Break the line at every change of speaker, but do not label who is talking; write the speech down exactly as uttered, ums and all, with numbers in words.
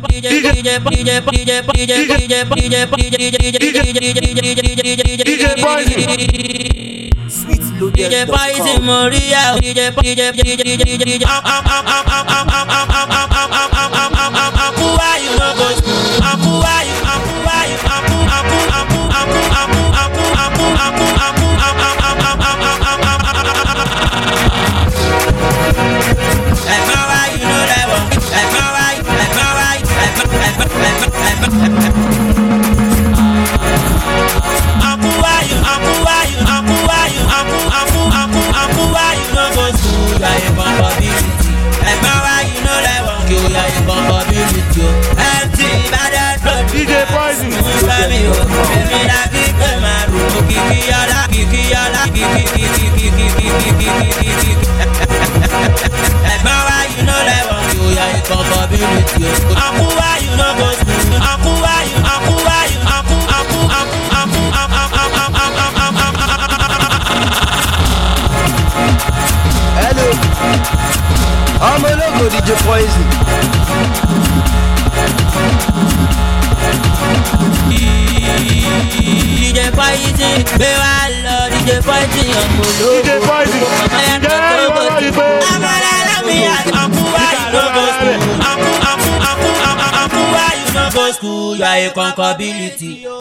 Sweet loaded
D J Poison Moria, D J DJ DJ DJ Akuwa you no go school, Akuwa you, Akuwa you, Aku Aku Aku Aku Aku Aku Aku Aku Aku Like my wife, you know that one. Like my wife, like my wife, like my like my like my like my Akuwa you, Akuwa you, Akuwa you, Aku Aku Aku Akuwa you no go school, you are a compatibility. Like my wife, you know that one. You are a compatibility. Empty, bad and blood.
D J Poison.
Baby, baby, that keep them out. Kiki yada, kiki yada, kiki kiki kiki kiki kiki kiki. Like my wife, you know that one. You are a compatibility. Akuwa you no go school. Akuwa you, Akuwa you, Aku Aku Aku Aku Aku
Hello, I'm a logo D J Poison.
D J Poison, be wallo. D J Poison, I'm a logo.
D J Poison.
I'm a Aku, Aku, Aku, Aku, Aku, Aku, you no go school. You are a conquerability.